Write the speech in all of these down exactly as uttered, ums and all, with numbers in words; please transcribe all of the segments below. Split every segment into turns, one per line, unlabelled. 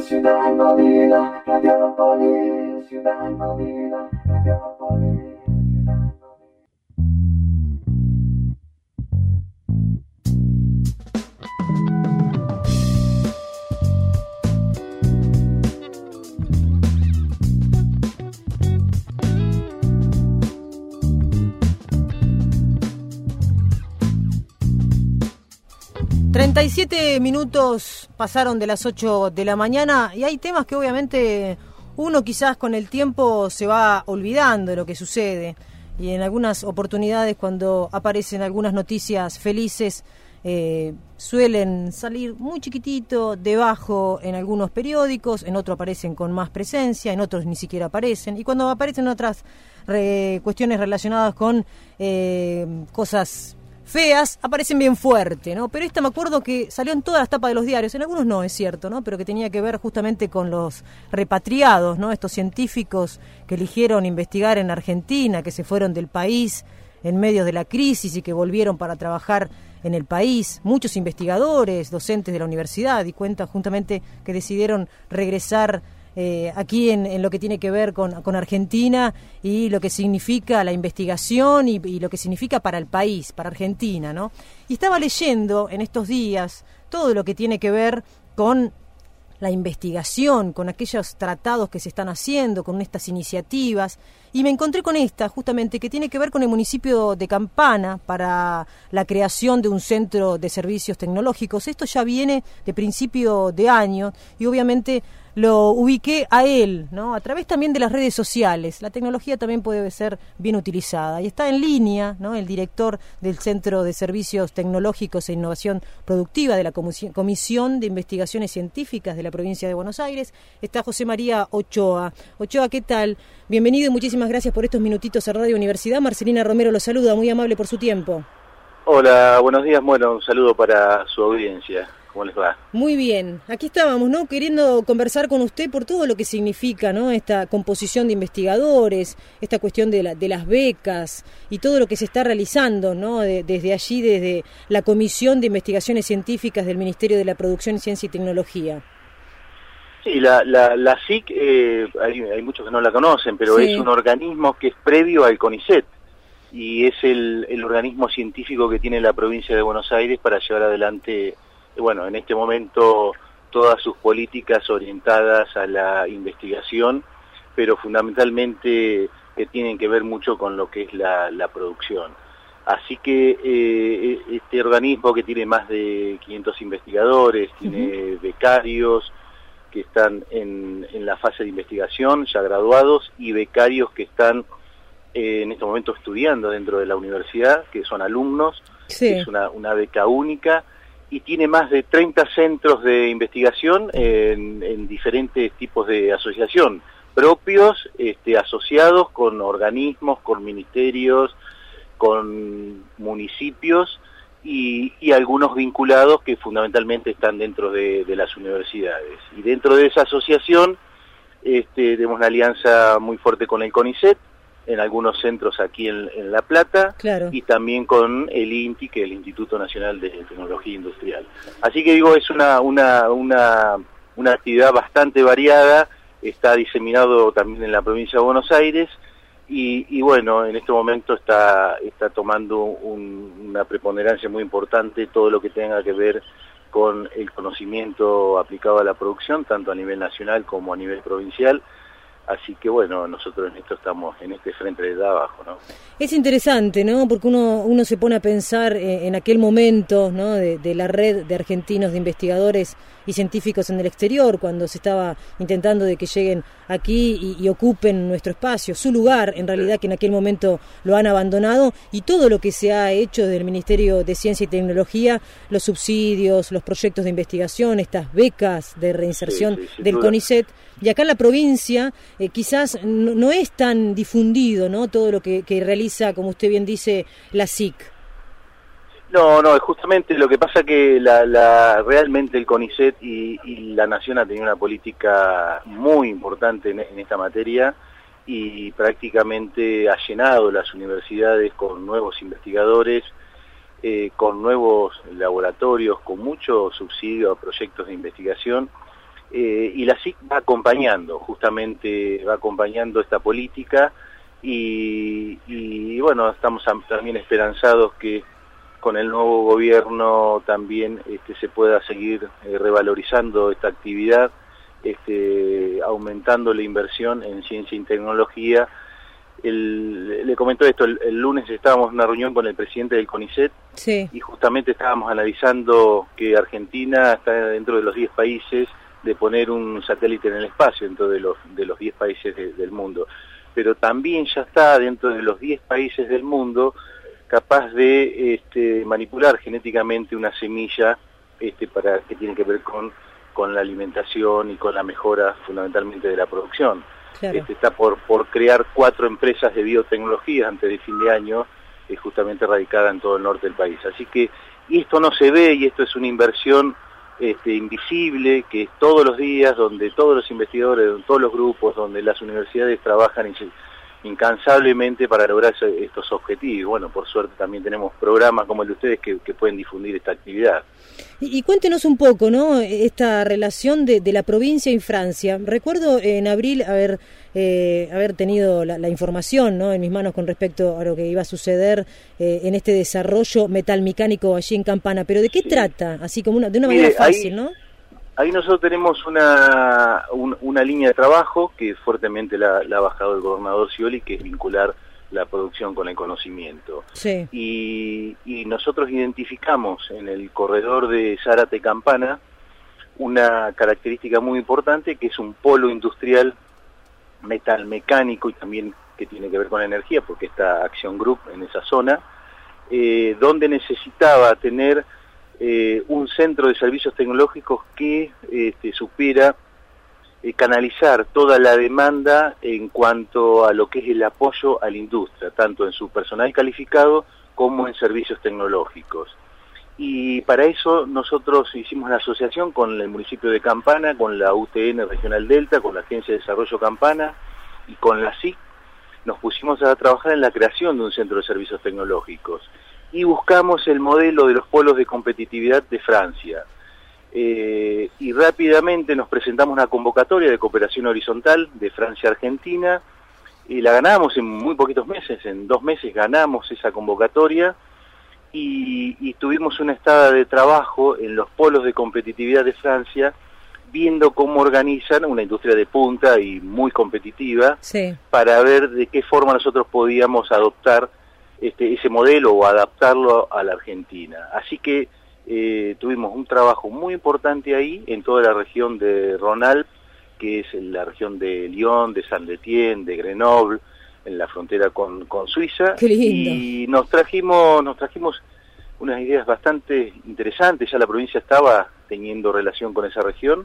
Ciudad Movida, Radiopolis, Ciudad Movida, Radiopolis.
treinta y siete minutos pasaron de las ocho de la mañana y hay temas que obviamente uno quizás con el tiempo se va olvidando de lo que sucede, y en algunas oportunidades cuando aparecen algunas noticias felices eh, suelen salir muy chiquitito debajo en algunos periódicos, en otros aparecen con más presencia, en otros ni siquiera aparecen, y cuando aparecen otras re, cuestiones relacionadas con eh, cosas feas, aparecen bien fuerte, ¿no? Pero esta me acuerdo que salió en todas las tapas de los diarios, en algunos no, es cierto, ¿no? Pero que tenía que ver justamente con los repatriados, ¿no? Estos científicos que eligieron investigar en Argentina, que se fueron del país en medio de la crisis y que volvieron para trabajar en el país. Muchos investigadores, docentes de la universidad, y cuenta justamente que decidieron regresar Eh, aquí en, en lo que tiene que ver con, con Argentina y lo que significa la investigación y, y lo que significa para el país, para Argentina, ¿no? Y estaba leyendo en estos días todo lo que tiene que ver con la investigación, con aquellos tratados que se están haciendo, con estas iniciativas, y me encontré con esta justamente que tiene que ver con el municipio de Campana para la creación de un centro de servicios tecnológicos. Esto ya viene de principio de año y obviamente lo ubiqué a él, ¿no? A través también de las redes sociales. La tecnología también puede ser bien utilizada. Y está en línea, ¿no? El director del Centro de Servicios Tecnológicos e Innovación Productiva de la Comisión de Investigaciones Científicas de la Provincia de Buenos Aires. Está José María Ochoa. Ochoa, ¿qué tal? Bienvenido y muchísimas gracias por estos minutitos a Radio Universidad. Marcelina Romero lo saluda, muy amable por su tiempo.
Hola, buenos días. Bueno, un saludo para su audiencia. ¿Cómo les va?
Muy bien, aquí estábamos, ¿no? Queriendo conversar con usted por todo lo que significa, ¿no? Esta composición de investigadores, esta cuestión de, la, de las becas y todo lo que se está realizando, ¿no? De, desde allí, desde la Comisión de Investigaciones Científicas del Ministerio de la Producción, Ciencia y Tecnología.
Sí, la, la, la C I C, eh, hay, hay muchos que no la conocen, pero sí, es un organismo que es previo al CONICET y es el, el organismo científico que tiene la provincia de Buenos Aires para llevar adelante, bueno, en este momento todas sus políticas orientadas a la investigación, pero fundamentalmente que tienen que ver mucho con lo que es la, la producción. Así que eh, este organismo que tiene más de quinientos investigadores, uh-huh. tiene becarios que están en, en la fase de investigación, ya graduados, y becarios que están eh, en este momento estudiando dentro de la universidad, que son alumnos, sí. Es una, una beca única, y tiene más de treinta centros de investigación en, en diferentes tipos de asociación, propios, este, asociados con organismos, con ministerios, con municipios y, y algunos vinculados que fundamentalmente están dentro de, de las universidades. Y dentro de esa asociación este, tenemos una alianza muy fuerte con el CONICET, en algunos centros aquí en, en La Plata, claro. Y también con el INTI, que es el Instituto Nacional de Tecnología Industrial. Así que digo, es una, una, una, una actividad bastante variada, está diseminado también en la provincia de Buenos Aires, y, y bueno, en este momento está, está tomando un, una preponderancia muy importante todo lo que tenga que ver con el conocimiento aplicado a la producción, tanto a nivel nacional como a nivel provincial. Así que bueno, nosotros en esto estamos en este frente de abajo, ¿no?
Es interesante, ¿no? Porque uno uno se pone a pensar eh, en aquel momento, ¿no? De, de la red de argentinos de investigadores y científicos en el exterior, cuando se estaba intentando de que lleguen aquí y, y ocupen nuestro espacio, su lugar, en realidad que en aquel momento lo han abandonado, y todo lo que se ha hecho del Ministerio de Ciencia y Tecnología, los subsidios, los proyectos de investigación, estas becas de reinserción sí, sí, del duda. CONICET, y acá en la provincia eh, quizás no, no es tan difundido, ¿no? Todo lo que, que realiza, como usted bien dice, la C I C.
No, no, justamente lo que pasa que la, la realmente el CONICET y, y la Nación ha tenido una política muy importante en, en esta materia y prácticamente ha llenado las universidades con nuevos investigadores, eh, con nuevos laboratorios, con mucho subsidio a proyectos de investigación, eh, y la S I C va acompañando, justamente va acompañando esta política y, y bueno, estamos también esperanzados que con el nuevo gobierno también este, se pueda seguir eh, revalorizando esta actividad, este, aumentando la inversión en ciencia y tecnología. El, le comento esto, el, el lunes estábamos en una reunión con el presidente del CONICET, sí, y justamente estábamos analizando que Argentina está dentro de los diez países de poner un satélite en el espacio, dentro de los de los diez países de, del mundo, pero también ya está dentro de los diez países del mundo capaz de este, manipular genéticamente una semilla este, para que tiene que ver con, con la alimentación y con la mejora fundamentalmente de la producción. Claro. Este, está por, por crear cuatro empresas de biotecnología antes de fin de año, eh, justamente radicada en todo el norte del país. Así que y esto no se ve y esto es una inversión este, invisible, que es todos los días, donde todos los investigadores, todos los grupos, donde las universidades trabajan y se, incansablemente para lograr estos objetivos. Bueno, por suerte también tenemos programas como el de ustedes que, que pueden difundir esta actividad.
Y, y cuéntenos un poco, ¿no?, esta relación de, de la provincia y Francia. Recuerdo en abril haber eh, haber tenido la, la información, ¿no?, en mis manos con respecto a lo que iba a suceder eh, en este desarrollo metalmecánico allí en Campana. Pero ¿de qué sí. trata? Así como una, de una Mire, manera fácil,
ahí...
¿no?
Ahí nosotros tenemos una, un, una línea de trabajo que fuertemente la, la ha bajado el gobernador Scioli, que es vincular la producción con el conocimiento. Sí. Y, y nosotros identificamos en el corredor de Zárate-Campana una característica muy importante, que es un polo industrial metalmecánico y también que tiene que ver con energía, porque está Acción Group en esa zona, eh, donde necesitaba tener Eh, un centro de servicios tecnológicos que este, supiera eh, canalizar toda la demanda en cuanto a lo que es el apoyo a la industria, tanto en su personal calificado como en servicios tecnológicos. Y para eso nosotros hicimos la asociación con el municipio de Campana, con la U T N Regional Delta, con la Agencia de Desarrollo Campana y con la S I C. Nos pusimos a trabajar en la creación de un centro de servicios tecnológicos y buscamos el modelo de los polos de competitividad de Francia. Eh, y rápidamente nos presentamos una convocatoria de cooperación horizontal de Francia-Argentina y la ganamos en muy poquitos meses, en dos meses ganamos esa convocatoria y, y tuvimos una estada de trabajo en los polos de competitividad de Francia, viendo cómo organizan una industria de punta y muy competitiva, sí, para ver de qué forma nosotros podíamos adoptar Este, ese modelo o adaptarlo a la Argentina. Así que eh, tuvimos un trabajo muy importante ahí en toda la región de Rhône-Alpes, que es la región de Lyon, de Saint-Étienne, de Grenoble, en la frontera con, con Suiza.
Qué lindo.
Y nos trajimos, nos trajimos unas ideas bastante interesantes. Ya la provincia estaba teniendo relación con esa región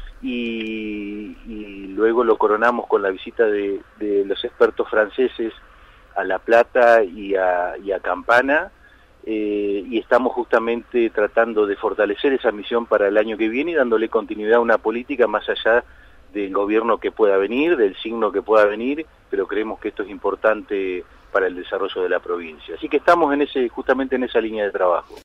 y, y luego lo coronamos con la visita de, de los expertos franceses a La Plata y a, y a Campana, eh, y estamos justamente tratando de fortalecer esa misión para el año que viene y dándole continuidad a una política más allá del gobierno que pueda venir, del signo que pueda venir, pero creemos que esto es importante para el desarrollo de la provincia. Así que estamos en ese, justamente en esa línea de trabajo.